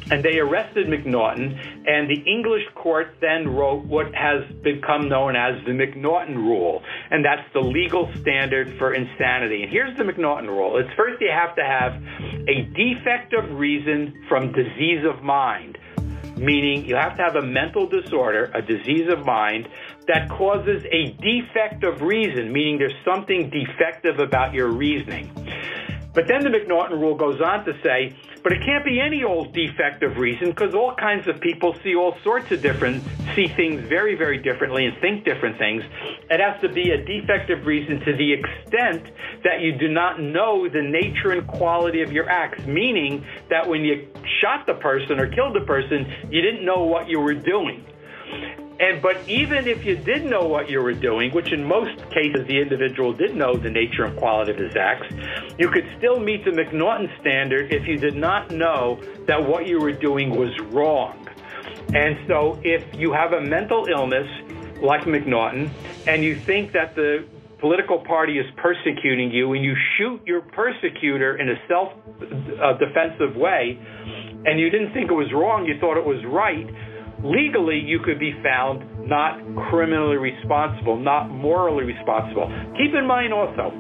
And they arrested McNaughton, and the English court then wrote what has become known as the McNaughton Rule, and that's the legal standard for insanity. And here's the McNaughton Rule. It's first you have to have a defect of reason from disease of mind, meaning you have to have a mental disorder, a disease of mind, that causes a defect of reason, meaning there's something defective about your reasoning. But then the McNaughton Rule goes on to say, but it can't be any old defect of reason, because all kinds of people see all sorts of different, see things very, very differently and think different things. It has to be a defect of reason to the extent that you do not know the nature and quality of your acts, meaning that when you shot the person or killed the person, you didn't know what you were doing. And but even if you did know what you were doing, which in most cases the individual did know the nature and quality of his acts, you could still meet the McNaughton standard if you did not know that what you were doing was wrong. And so if you have a mental illness like McNaughton and you think that the political party is persecuting you and you shoot your persecutor in a self-defensive way and you didn't think it was wrong, you thought it was right, legally, you could be found not criminally responsible, not morally responsible. Keep in mind also,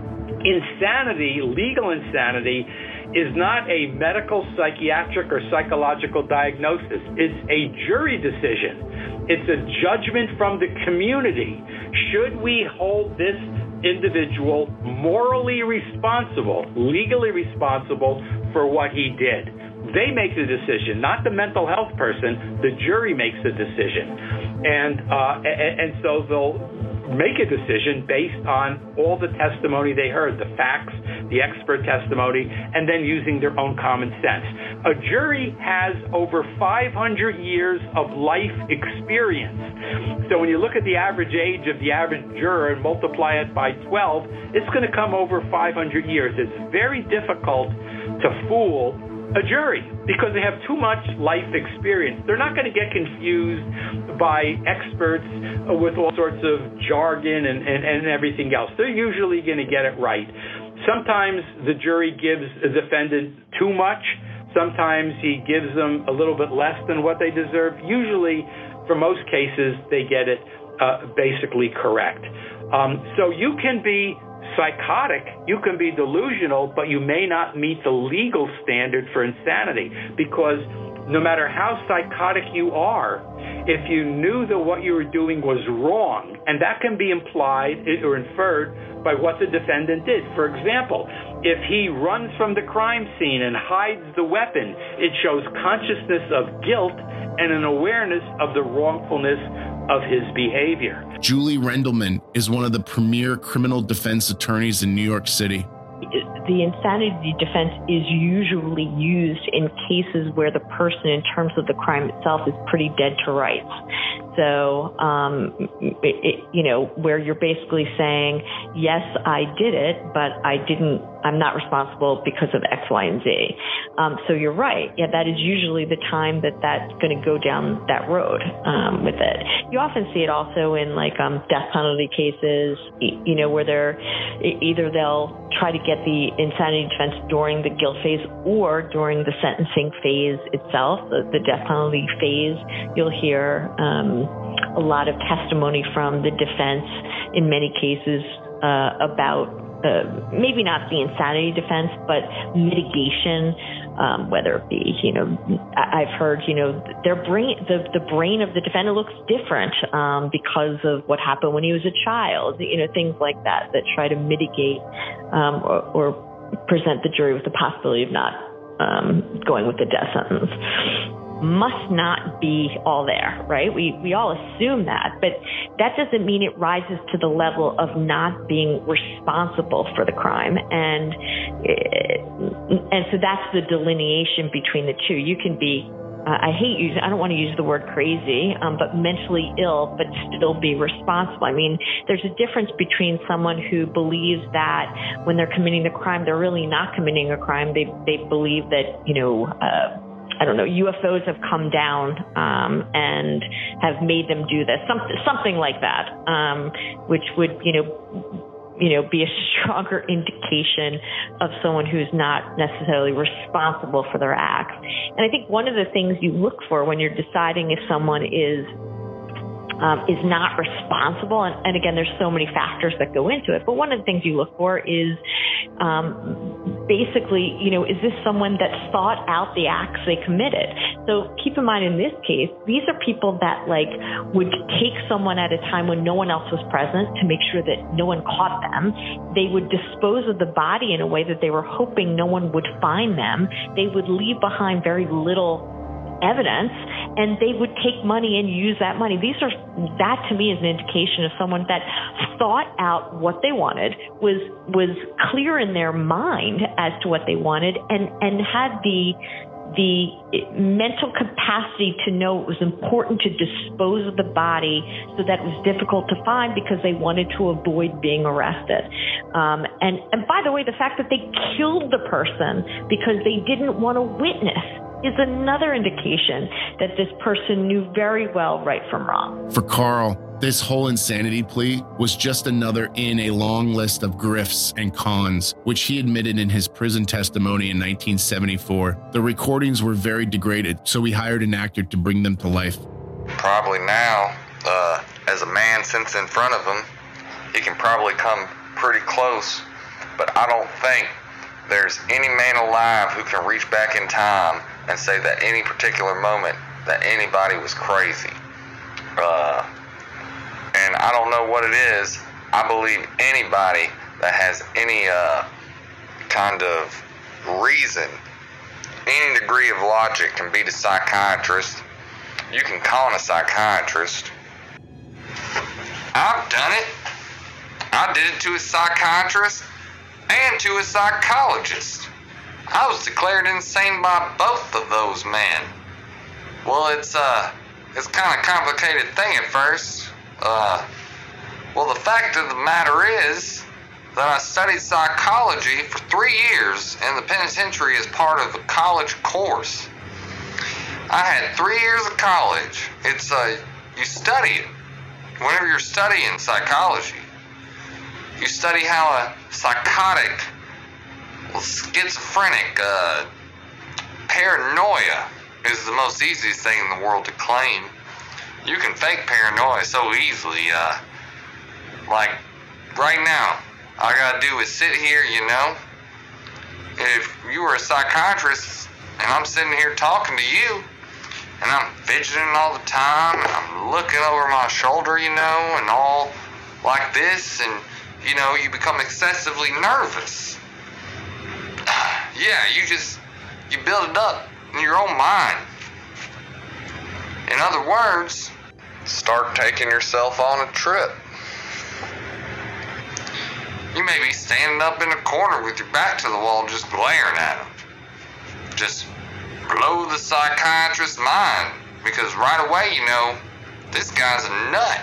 insanity, legal insanity, is not a medical, psychiatric, or psychological diagnosis. It's a jury decision. It's a judgment from the community. Should we hold this individual morally responsible, legally responsible for what he did? They make the decision, not the mental health person. The jury makes the decision. And, uh, and, and so they'll make a decision based on all the testimony they heard, the facts, the expert testimony, and then using their own common sense. A jury has over five hundred years of life experience. So when you look at the average age of the average juror and multiply it by twelve, it's going to come over five hundred years. It's very difficult to fool a jury because they have too much life experience. They're not going to get confused by experts with all sorts of jargon and, and, and everything else. They're usually going to get it right. Sometimes the jury gives a defendant too much. Sometimes he gives them a little bit less than what they deserve. Usually, for most cases, they get it uh, basically correct. Um, so you can be psychotic, you can be delusional, but you may not meet the legal standard for insanity, because no matter how psychotic you are, if you knew that what you were doing was wrong, and that can be implied or inferred by what the defendant did. For example, if he runs from the crime scene and hides the weapon, it shows consciousness of guilt and an awareness of the wrongfulness of his behavior. Julie Rendelman is one of the premier criminal defense attorneys in New York City. The insanity defense is usually used in cases where the person, in terms of the crime itself, is pretty dead to rights. So, um, it, it, you know, where you're basically saying, yes, I did it, but I didn't, I'm not responsible because of X, Y, and Z. Um, so you're right. Yeah, that is usually the time that that's going to go down that road um, with it. You often see it also in like um, death penalty cases, you know, where they're either they'll try to get the insanity defense during the guilt phase or during the sentencing phase itself, the, the death penalty phase. You'll hear um, a lot of testimony from the defense in many cases uh, about uh, maybe not the insanity defense, but mitigation, um, whether it be, you know, I've heard, you know, their brain, the, the brain of the defendant looks different um, because of what happened when he was a child, you know, things like that, that try to mitigate um, or, or present the jury with the possibility of not um, going with the death sentence. Must not be all there, right? We we all assume that, but that doesn't mean it rises to the level of not being responsible for the crime. And and so that's the delineation between the two. You can be, uh, I hate using, I don't want to use the word crazy, um, but mentally ill, but still be responsible. I mean, there's a difference between someone who believes that when they're committing the crime, they're really not committing a crime. They they believe that, you know, uh, I don't know, U F Os have come down um, and have made them do this, something, something like that, um, which would, you know, you know, be a stronger indication of someone who's not necessarily responsible for their acts. And I think one of the things you look for when you're deciding if someone is Um, is not responsible. And, and again, there's so many factors that go into it. But one of the things you look for is um, basically, you know, is this someone that thought out the acts they committed? So keep in mind in this case, these are people that like would take someone at a time when no one else was present to make sure that no one caught them. They would dispose of the body in a way that they were hoping no one would find them. They would leave behind very little evidence, and they would take money and use that money. These are, that to me is an indication of someone that thought out what they wanted, was was clear in their mind as to what they wanted, and, and had the the mental capacity to know it was important to dispose of the body so that it was difficult to find because they wanted to avoid being arrested. Um, and, and by the way, the fact that they killed the person because they didn't want to witness is another indication that this person knew very well right from wrong. For Carl, this whole insanity plea was just another in a long list of grifts and cons, which he admitted in his prison testimony in nineteen seventy-four. The recordings were very degraded, so we hired an actor to bring them to life. Probably now, uh, as a man sits in front of him, he can probably come pretty close, but I don't think there's any man alive who can reach back in time and say that any particular moment that anybody was crazy. Uh, and I don't know what it is. I believe anybody that has any uh, kind of reason, any degree of logic can beat a psychiatrist. You can con a psychiatrist. I've done it. I did it to a psychiatrist and to a psychologist. I was declared insane by both of those men. Well, it's uh, it's kind of a complicated thing at first. Uh, well, the fact of the matter is that I studied psychology for three years in the penitentiary as part of a college course. I had three years of college. It's uh, you study it. Whenever you're studying psychology, you study how a psychotic, schizophrenic, uh, paranoia is the most easiest thing in the world to claim. You can fake paranoia so easily. Uh, like, right now, all I gotta do is sit here, you know. If you were a psychiatrist and I'm sitting here talking to you, and I'm fidgeting all the time, and I'm looking over my shoulder, you know, and all like this, and, you know, you become excessively nervous. Yeah, you just, you build it up in your own mind. In other words, start taking yourself on a trip. You may be standing up in a corner with your back to the wall just glaring at him. Just blow the psychiatrist's mind, because right away you know this guy's a nut.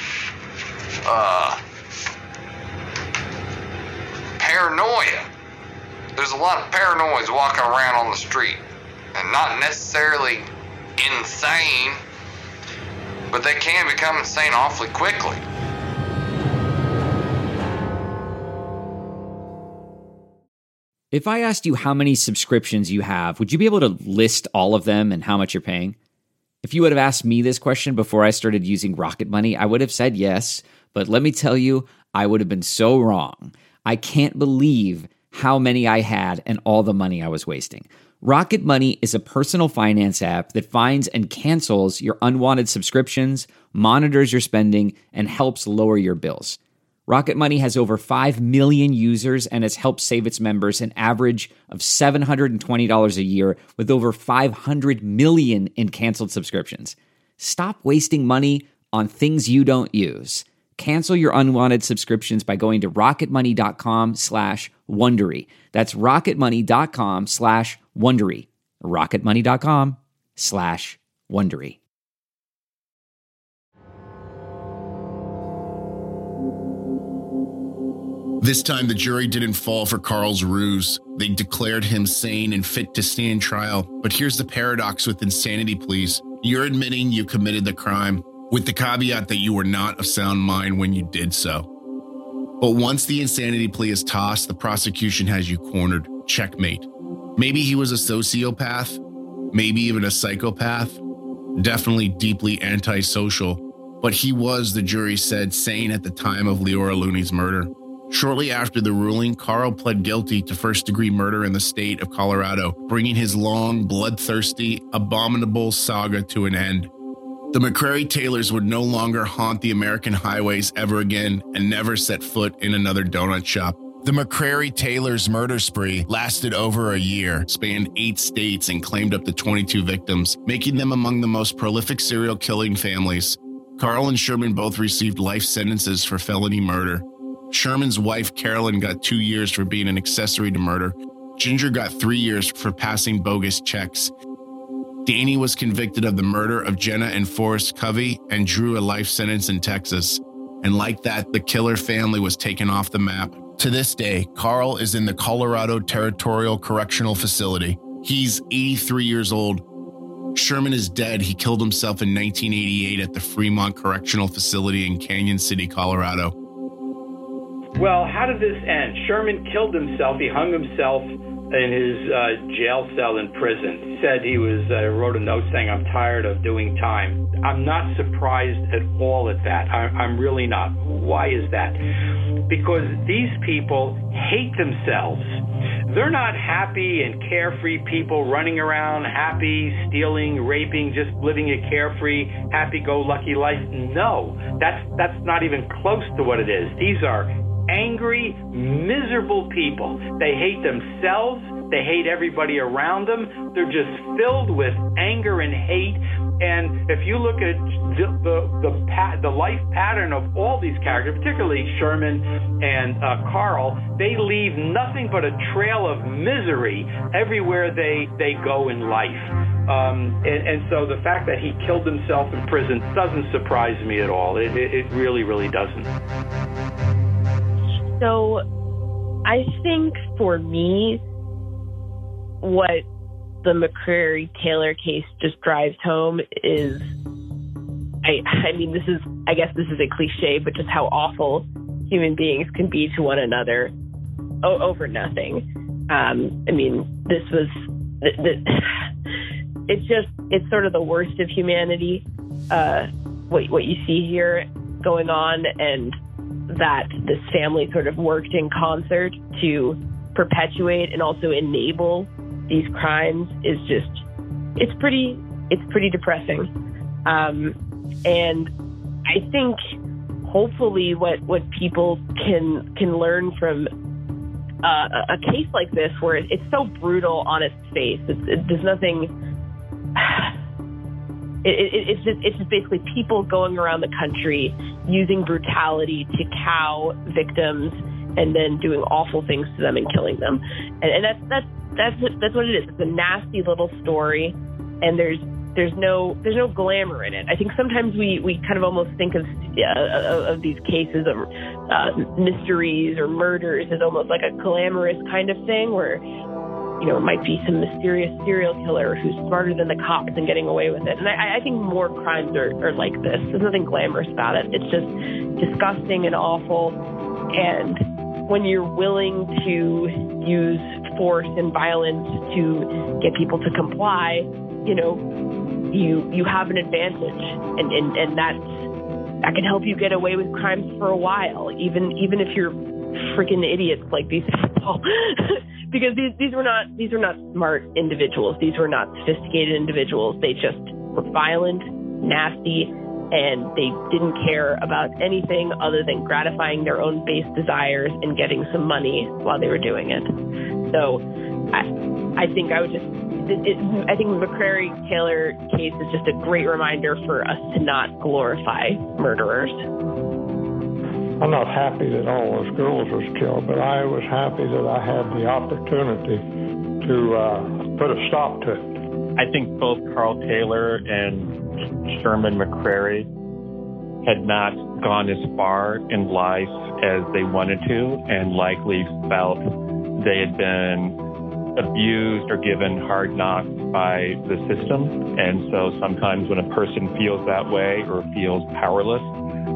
Uh, paranoia. There's a lot of paranoids walking around on the street, and not necessarily insane, but they can become insane awfully quickly. If I asked you how many subscriptions you have, would you be able to list all of them and how much you're paying? If you would have asked me this question before I started using Rocket Money, I would have said yes, but let me tell you, I would have been so wrong. I can't believe how many I had and all the money I was wasting. Rocket Money is a personal finance app that finds and cancels your unwanted subscriptions, monitors your spending, and helps lower your bills. Rocket Money has over five million users and has helped save its members an average of seven hundred twenty dollars a year with over five hundred million in canceled subscriptions. Stop wasting money on things you don't use. Cancel your unwanted subscriptions by going to rocketmoney.com slash Wondery. That's rocketmoney.com slash Wondery. rocketmoney.com slash Wondery. This time, the jury didn't fall for Carl's ruse. They declared him sane and fit to stand trial. But here's the paradox with insanity pleas. You're admitting you committed the crime, with the caveat that you were not of sound mind when you did so. But once the insanity plea is tossed, the prosecution has you cornered. Checkmate. Maybe he was a sociopath, maybe even a psychopath, definitely deeply antisocial, but he was, the jury said, sane at the time of Leora Looney's murder. Shortly after the ruling, Carl pled guilty to first-degree murder in the state of Colorado, bringing his long, bloodthirsty, abominable saga to an end. The McCrary Taylors would no longer haunt the American highways ever again and never set foot in another donut shop. The McCrary Taylors' murder spree lasted over a year, spanned eight states, and claimed up to twenty-two victims, making them among the most prolific serial killing families. Carl and Sherman both received life sentences for felony murder. Sherman's wife, Carolyn, got two years for being an accessory to murder. Ginger got three years for passing bogus checks. Danny was convicted of the murder of Jenna and Forrest Covey and drew a life sentence in Texas. And like that, the killer family was taken off the map. To this day, Carl is in the Colorado Territorial Correctional Facility. He's eighty-three years old. Sherman is dead. He killed himself in nineteen eighty-eight at the Fremont Correctional Facility in Canyon City, Colorado. Well, how did this end? Sherman killed himself. He hung himself in his uh, jail cell in prison. He said he was, uh, wrote a note saying, "I'm tired of doing time." I'm not surprised at all at that. I, I'm really not. Why is that? Because these people hate themselves. They're not happy and carefree people running around happy, stealing, raping, just living a carefree, happy-go-lucky life. No, that's that's not even close to what it is. These are angry, miserable people. They hate themselves. They hate everybody around them. They're just filled with anger and hate. And if you look at the the the, pa- the life pattern of all these characters, particularly Sherman and uh, Carl, they leave nothing but a trail of misery everywhere they, they go in life. Um, and, and so the fact that he killed himself in prison doesn't surprise me at all. It, it, it really, really doesn't. So I think for me, what the McCrary Taylor case just drives home is, I, I mean, this is, I guess this is a cliche, but just how awful human beings can be to one another o- over nothing. Um, I mean, this was, th- th- it's just, it's sort of the worst of humanity, uh, what, what you see here going on, and that this family sort of worked in concert to perpetuate and also enable these crimes is just, it's pretty, it's pretty depressing. Um, and I think hopefully what, what people can, can learn from uh, a case like this, where it's so brutal on its face, it's, it, there's nothing, it, it, it's just, it's just basically people going around the country using brutality to cow victims and then doing awful things to them and killing them. And, and that's, that's, That's that's what it is. It's a nasty little story, and there's there's no there's no glamour in it. I think sometimes we, we kind of almost think of uh, of these cases of uh, mysteries or murders as almost like a glamorous kind of thing, where you know it might be some mysterious serial killer who's smarter than the cops and getting away with it. And I, I think more crimes are, are like this. There's nothing glamorous about it. It's just disgusting and awful. And when you're willing to use force and violence to get people to comply, you know, you you have an advantage, and and, and that's that can help you get away with crimes for a while, even even if you're freaking idiots like these people, because these these were not these were not smart individuals. These were not sophisticated individuals. They just were violent, nasty, and they didn't care about anything other than gratifying their own base desires and getting some money while they were doing it. So I, I think I would just, it, it, I think the McCrary Taylor case is just a great reminder for us to not glorify murderers. I'm not happy that all those girls was killed, but I was happy that I had the opportunity to uh, put a stop to it. I think both Carl Taylor and Sherman McCrary had not gone as far in life as they wanted to, and likely felt they had been abused or given hard knocks by the system. And so sometimes when a person feels that way or feels powerless,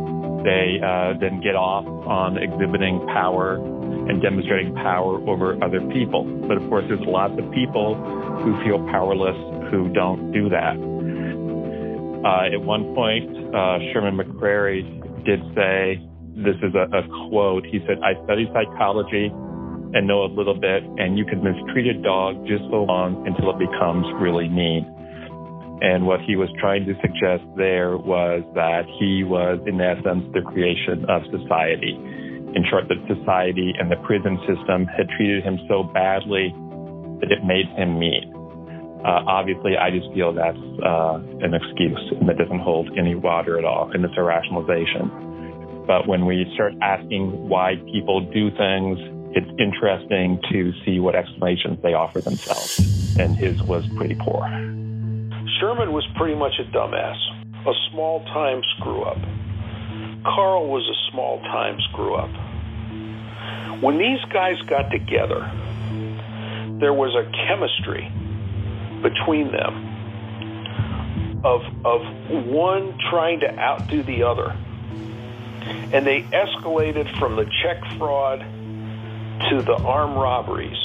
they uh, then get off on exhibiting power and demonstrating power over other people. But of course, there's lots of people who feel powerless who don't do that. Uh, at one point, uh, Sherman McCreary did say, this is a, a quote, he said, "I study psychology and know a little bit, and you can mistreat a dog just so long until it becomes really mean." And what he was trying to suggest there was that he was, in essence, the creation of society. In short, that society and the prison system had treated him so badly that it made him mean. Uh, obviously, I just feel that's uh, an excuse, and that doesn't hold any water at all, and it's a rationalization. But when we start asking why people do things, it's interesting to see what explanations they offer themselves. And his was pretty poor. Sherman was pretty much a dumbass, a small-time screw-up. Carl was a small-time screw-up. When these guys got together, there was a chemistry between them of, of one trying to outdo the other. And they escalated from the check fraud to the armed robberies.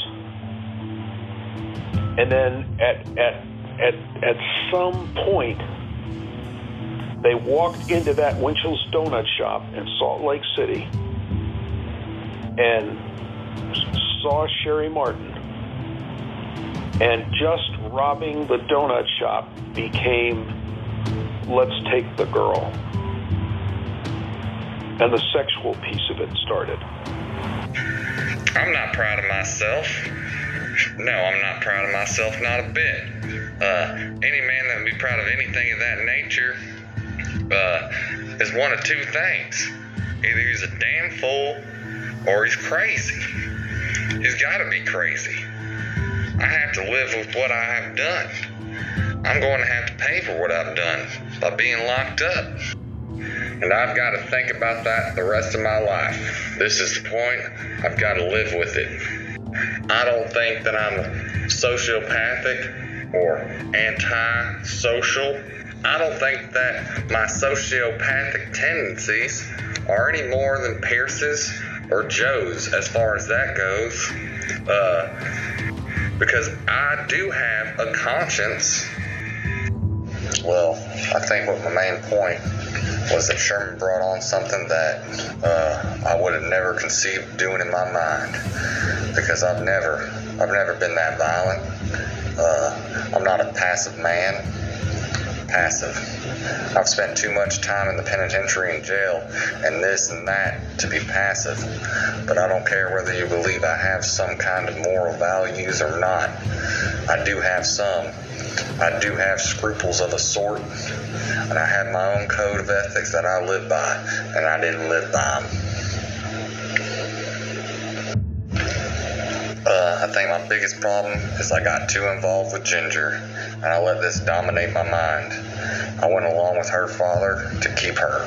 And then at, at, at, at some point, they walked into that Winchell's Donut Shop in Salt Lake City and saw Sherry Martin. And just robbing the donut shop became, let's take the girl. And the sexual piece of it started. I'm not proud of myself. No, I'm not proud of myself, not a bit. Uh, any man that would be proud of anything of that nature uh, is one of two things. Either he's a damn fool or he's crazy. He's got to be crazy. I have to live with what I have done. I'm going to have to pay for what I've done by being locked up. And I've got to think about that the rest of my life. This is the point. I've got to live with it. I don't think that I'm sociopathic or anti-social. I don't think that my sociopathic tendencies are any more than Pierce's or Joe's as far as that goes. Uh, because I do have a conscience. Well, I think what my main point was that Sherman brought on something that uh, I would have never conceived doing in my mind, because I've never, I've never been that violent. Uh, I'm not a passive man. Passive. I've spent too much time in the penitentiary and jail and this and that to be passive. But I don't care whether you believe I have some kind of moral values or not. I do have some. I do have scruples of a sort, and I have my own code of ethics that I live by, and I didn't live by them. Uh, I think my biggest problem is I got too involved with Ginger, and I let this dominate my mind. I went along with her father to keep her.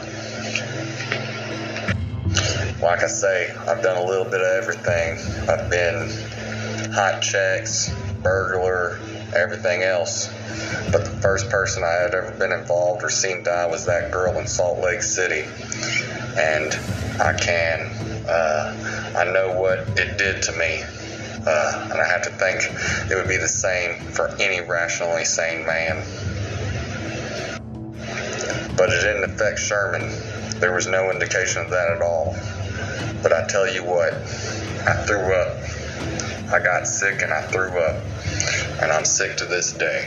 Like I say, I've done a little bit of everything. I've been hot checks, burglar, everything else. But the first person I had ever been involved or seen die was that girl in Salt Lake City. And I can, uh, I know what it did to me. Uh, and I have to think it would be the same for any rationally sane man. But it didn't affect Sherman. There was no indication of that at all. But I tell you what, I threw up. I got sick and I threw up. And I'm sick to this day.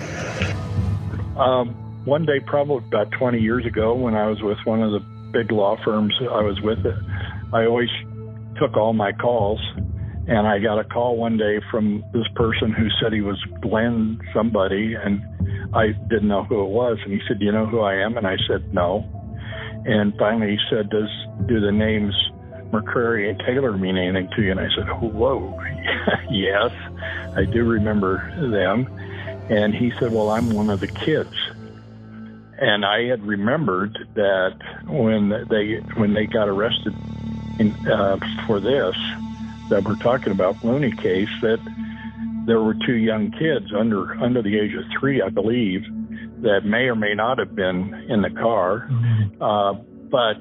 Um, one day, probably about twenty years ago, when I was with one of the big law firms I was with, I always took all my calls. And I got a call one day from this person who said he was Glenn somebody, and I didn't know who it was. And he said, "Do you know who I am?" And I said, "No." And finally he said, "Does do the names McCreary and Taylor mean anything to you?" And I said, "Whoa, yes, I do remember them." And he said, "Well, I'm one of the kids." And I had remembered that when they when they got arrested in, uh, for this, that we're talking about, Looney case, that there were two young kids under under the age of three, I believe, that may or may not have been in the car. Uh, but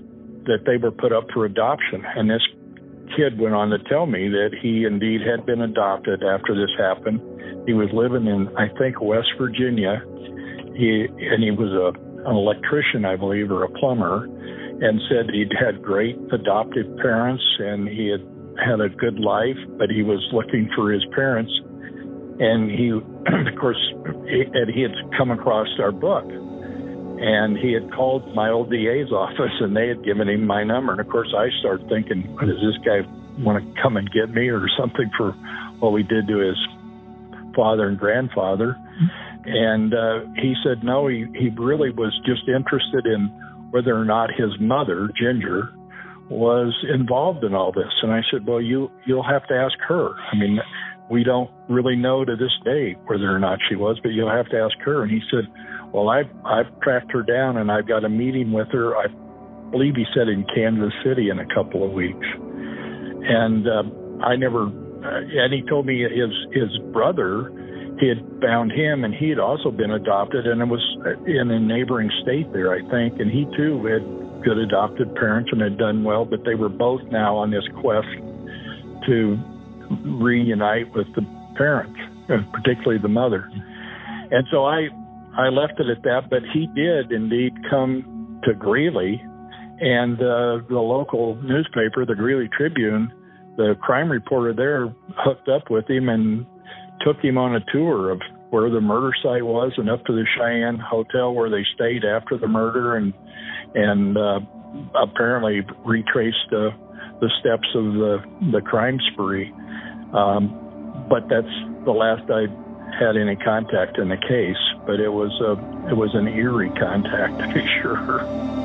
that they were put up for adoption. And this kid went on to tell me that he indeed had been adopted after this happened. He was living in, I think, West Virginia. He and he was a, an electrician, I believe, or a plumber, and said he'd had great adoptive parents and he had had a good life, but he was looking for his parents. And he, of course, he, and he had come across our book. And he had called my old D A's office, and they had given him my number. And, of course, I started thinking, does this guy want to come and get me or something for what we did to his father and grandfather? And uh, he said, no, he, he really was just interested in whether or not his mother, Ginger, was involved in all this. And I said, well, you, you'll have to ask her. I mean, we don't really know to this day whether or not she was, but you'll have to ask her. And he said, well, I've, I've tracked her down, and I've got a meeting with her, I believe he said in Kansas City in a couple of weeks. And uh, I never, uh, and he told me his, his brother, he had found him, and he had also been adopted, and it was in a neighboring state there, I think. And he, too, had good adopted parents and had done well, but they were both now on this quest to reunite with the parents, particularly the mother. And so I, I left it at that, but he did indeed come to Greeley, and uh, the local newspaper, the Greeley Tribune, the crime reporter there hooked up with him and took him on a tour of where the murder site was and up to the Cheyenne Hotel where they stayed after the murder, and and uh, apparently retraced uh, the steps of the, the crime spree. Um, but that's the last I had any contact in the case, but it was a, it was an eerie contact, to be sure.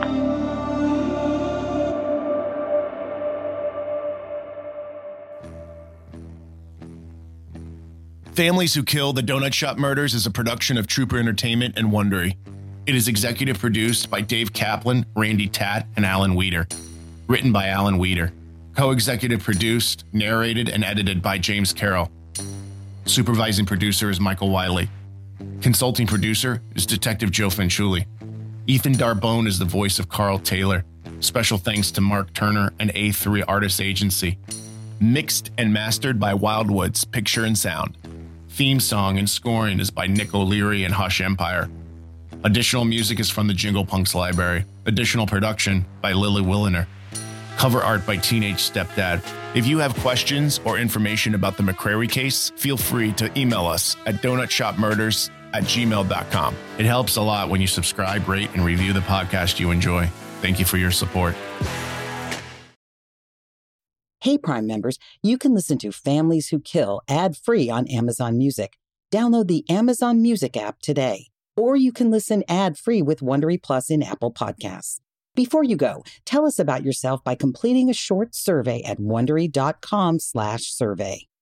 Families Who Kill: The Donut Shop Murders is a production of Trooper Entertainment and Wondery. It is executive produced by Dave Kaplan, Randy Tatt, and Alan Weeder. Written by Alan Weeder. Co-executive produced, narrated, and edited by James Carroll. Supervising producer is Michael Wiley. Consulting producer is Detective Joe Fanciulli. Ethan Darbone is the voice of Carl Taylor. Special thanks to Mark Turner and A three Artists Agency. Mixed and mastered by Wildwoods Picture and Sound. Theme song and scoring is by Nick O'Leary and Hush Empire. Additional music is from the Jingle Punks Library. Additional production by Lily Williner. Cover art by Teenage Stepdad. If you have questions or information about the McCrary case, feel free to email us at donutshopmurders at gmail dot com. It helps a lot when you subscribe, rate, and review the podcast you enjoy. Thank you for your support. Hey, Prime members, you can listen to Families Who Kill ad-free on Amazon Music. Download the Amazon Music app today. Or you can listen ad-free with Wondery Plus in Apple Podcasts. Before you go, tell us about yourself by completing a short survey at Wondery dot com slash survey.